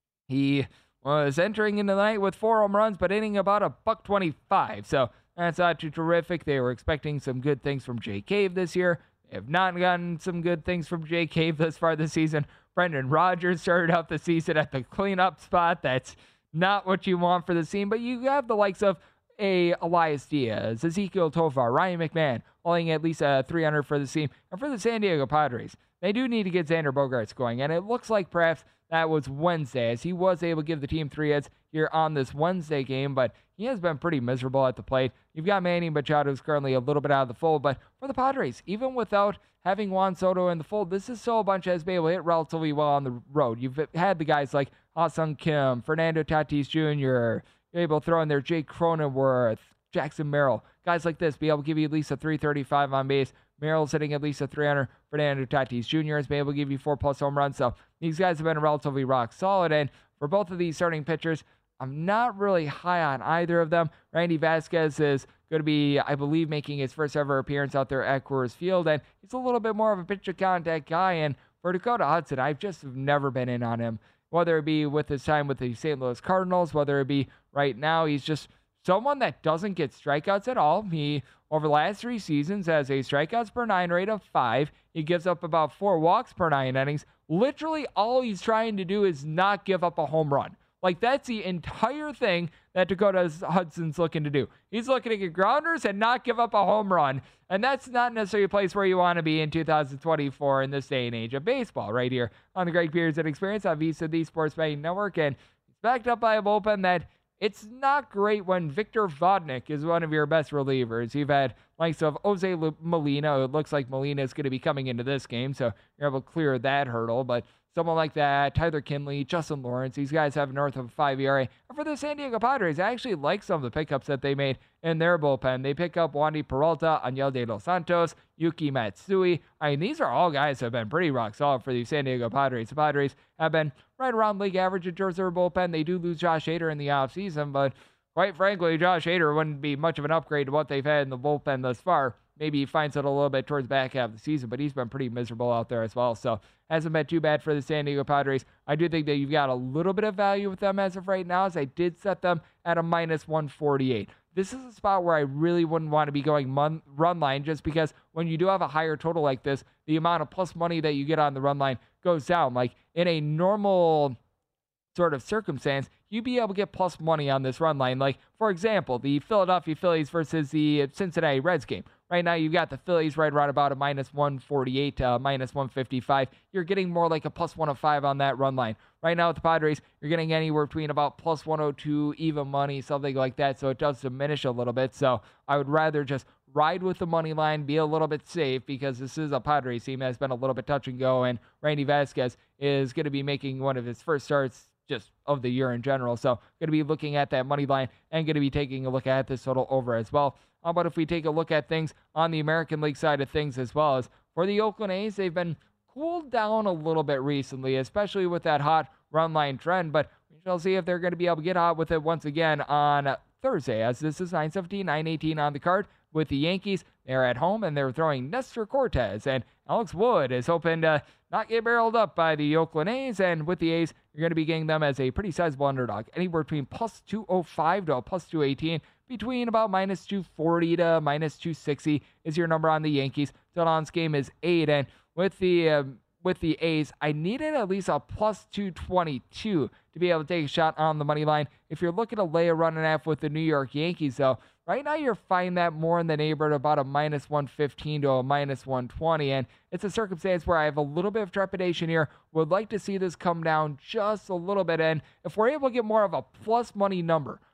he was entering into the night with four home runs, but hitting about a buck twenty-five. So that's not too terrific. They were expecting some good things from Jay Cave this year. They have not gotten some good things from Jay Cave thus far this season. Brendan Rodgers started out the season at the cleanup spot. That's not what you want for the team, but you have the likes of a Elias Diaz, Ezekiel Tovar, Ryan McMahon, holding at least a three hundred for the team. And for the San Diego Padres, they do need to get Xander Bogaerts going, and it looks like perhaps that was Wednesday, as he was able to give the team three hits here on this Wednesday game, but he has been pretty miserable at the plate. You've got Manny Machado, who's currently a little bit out of the fold, but for the Padres, even without having Juan Soto in the fold, this is still a bunch that has been able to hit relatively well on the road. You've had the guys like Ha-Seong Kim, Fernando Tatis Junior, you're able to throw in there Jake Cronenworth, Jackson Merrill, guys like this, be able to give you at least a three thirty-five on base. Merrill's hitting at least a three hundred. Fernando Tatis Junior has been able to give you four plus home runs. So these guys have been relatively rock solid. And for both of these starting pitchers, I'm not really high on either of them. Randy Vasquez is going to be, I believe, making his first ever appearance out there at Coors Field. And he's a little bit more of a pitch to contact guy. And for Dakota Hudson, I've just never been in on him. Whether it be with his time with the Saint Louis Cardinals, whether it be right now, he's just someone that doesn't get strikeouts at all. He, over the last three seasons, has a strikeouts per nine rate of five. He gives up about four walks per nine innings. Literally, all he's trying to do is not give up a home run. Like, that's the entire thing that Dakota Hudson's looking to do. He's looking to get grounders and not give up a home run. And that's not necessarily a place where you want to be in two thousand twenty-four in this day and age of baseball, right here on the Greg Peterson Experience on VSiN, the Sports Betting Network. And it's backed up by a bullpen that it's not great when Victor Vodnik is one of your best relievers. You've had likes of Jose Molina. It looks like Molina is going to be coming into this game, so you're able to clear that hurdle. But someone like that, Tyler Kinley, Justin Lawrence, these guys have north of a five E R A. And for the San Diego Padres, I actually like some of the pickups that they made in their bullpen. They pick up Wandy Peralta, Angel de los Santos, Yuki Matsui. I mean, these are all guys who have been pretty rock solid for the San Diego Padres. The Padres have been right around league average in terms of their bullpen. They do lose Josh Hader in the offseason, but quite frankly, Josh Hader wouldn't be much of an upgrade to what they've had in the bullpen thus far. Maybe he finds it a little bit towards the back half of the season, but he's been pretty miserable out there as well. So hasn't been too bad for the San Diego Padres. I do think that you've got a little bit of value with them as of right now, as I did set them at a minus one forty-eight. This is a spot where I really wouldn't want to be going mon- run line, just because when you do have a higher total like this, the amount of plus money that you get on the run line goes down. Like in a normal sort of circumstance, you'd be able to get plus money on this run line. Like, for example, the Philadelphia Phillies versus the Cincinnati Reds game. Right now, you've got the Phillies right around about a minus one forty-eight to minus one fifty-five. You're getting more like a plus one oh five on that run line. Right now with the Padres, you're getting anywhere between about plus one oh two, even money, something like that. So it does diminish a little bit. So I would rather just ride with the money line, be a little bit safe, because this is a Padres team that's been a little bit touch and go. And Randy Vasquez is going to be making one of his first starts just of the year in general. So going to be looking at that money line and going to be taking a look at this total over as well. How about if we take a look at things on the American League side of things as well? As for the Oakland A's, they've been cooled down a little bit recently, especially with that hot run line trend, but we shall see if they're going to be able to get hot with it once again on Thursday, as this is nine seventeen, nine eighteen on the card with the Yankees. They're at home and they're throwing Nestor Cortez, and Alex Wood is hoping to not get barreled up by the Oakland A's. And with the A's, you're going to be getting them as a pretty sizable underdog, anywhere between plus two oh five to plus two eighteen. Between about minus two forty to minus two sixty is your number on the Yankees. Total on this game is eight, and with the um, with the A's, I needed at least a plus two twenty-two to be able to take a shot on the money line. If you're looking to lay a run and a half with the New York Yankees, though, right now you're finding that more in the neighborhood of about a minus one fifteen to a minus one twenty, and it's a circumstance where I have a little bit of trepidation here. Would like to see this come down just a little bit, and if we're able to get more of a plus money number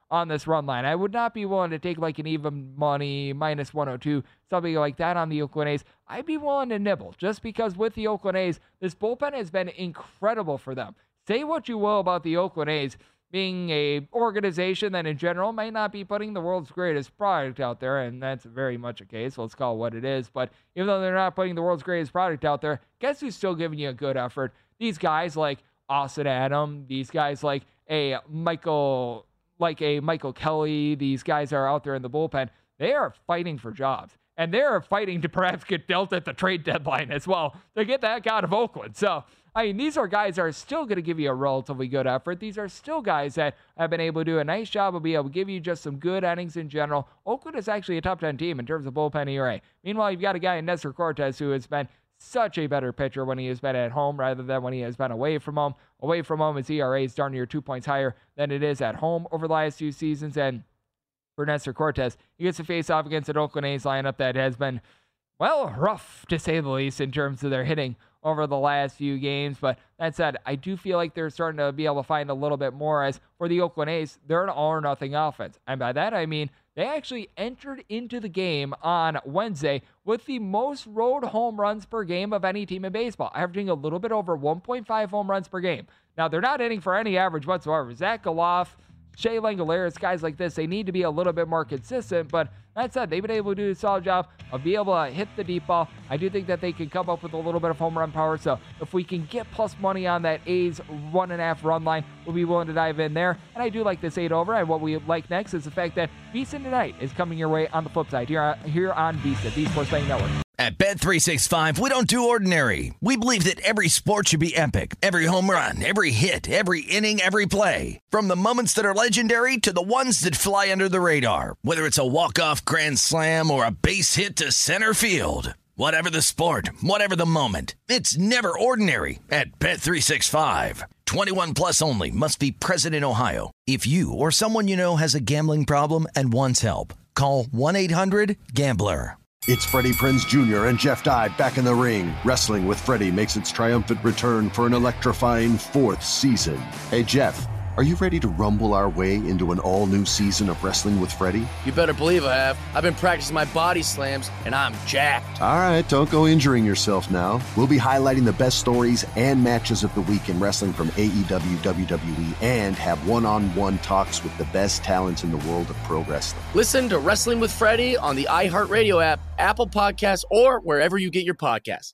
on this run line. I would not be willing to take like an even money, minus one oh two, something like that on the Oakland A's. I'd be willing to nibble just because with the Oakland A's, this bullpen has been incredible for them. Say what you will about the Oakland A's being a organization that in general might not be putting the world's greatest product out there, and that's very much a case. Let's call it what it is. But even though they're not putting the world's greatest product out there, guess who's still giving you a good effort? These guys like Austin Adam, these guys like a Michael, like a Michael Kelly, these guys are out there in the bullpen. They are fighting for jobs. And they're fighting to perhaps get dealt at the trade deadline as well to get that guy out of Oakland. So, I mean, these are guys that are still going to give you a relatively good effort. These are still guys that have been able to do a nice job of being able to give you just some good innings in general. Oakland is actually a top ten team in terms of bullpen E R A. Meanwhile, you've got a guy in Nestor Cortes who has been such a better pitcher when he has been at home rather than when he has been away from home. Away from home, his E R A is darn near two points higher than it is at home over the last few seasons. And for Nestor Cortes, he gets to face off against an Oakland A's lineup that has been, well, rough to say the least in terms of their hitting over the last few games. But that said, I do feel like they're starting to be able to find a little bit more. As for the Oakland A's, they're an all or nothing offense. And by that, I mean they actually entered into the game on Wednesday with the most road home runs per game of any team in baseball, averaging a little bit over one point five home runs per game. Now, they're not hitting for any average whatsoever. Zach Gelof, Shea Langolaris, guys like this, they need to be a little bit more consistent, but that said, they've been able to do a solid job of being able to hit the deep ball. I do think that they can come up with a little bit of home run power, so if we can get plus money on that A's one and a half run line, we'll be willing to dive in there. And I do like this eight over, and what we like next is the fact that VSiN tonight is coming your way on the flip side here on, here on VSiN, the Sports Betting Network. At Bet three sixty-five, we don't do ordinary. We believe that every sport should be epic. Every home run, every hit, every inning, every play. From the moments that are legendary to the ones that fly under the radar. Whether it's a walk-off grand slam or a base hit to center field. Whatever the sport, whatever the moment. It's never ordinary at Bet three sixty-five. twenty-one plus only. Must be present in Ohio. If you or someone you know has a gambling problem and wants help, call one eight hundred gambler. It's Freddie Prinze Junior and Jeff Dye back in the ring. Wrestling with Freddie makes its triumphant return for an electrifying fourth season. Hey, Jeff, are you ready to rumble our way into an all-new season of Wrestling with Freddie? You better believe I have. I've been practicing my body slams, and I'm jacked. All right, don't go injuring yourself now. We'll be highlighting the best stories and matches of the week in wrestling from A E W, W W E, and have one-on-one talks with the best talents in the world of pro wrestling. Listen to Wrestling with Freddie on the iHeartRadio app, Apple Podcasts, or wherever you get your podcasts.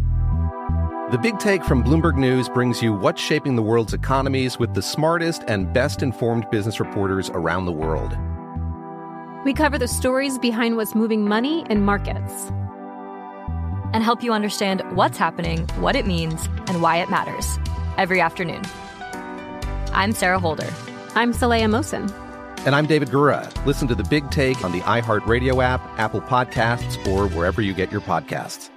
The Big Take from Bloomberg News brings you what's shaping the world's economies with the smartest and best-informed business reporters around the world. We cover the stories behind what's moving money and markets, and help you understand what's happening, what it means, and why it matters every afternoon. I'm Sarah Holder. I'm Saleha Mohsin. And I'm David Gura. Listen to The Big Take on the iHeartRadio app, Apple Podcasts, or wherever you get your podcasts.